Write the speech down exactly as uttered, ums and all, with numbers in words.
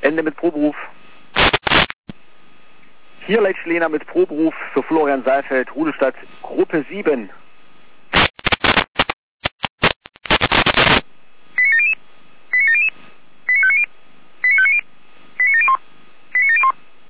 Ende mit Proberuf. Hier Leitsch Lena mit Proberuf für Florian Saalfeld, Rudelstadt, Gruppe sieben.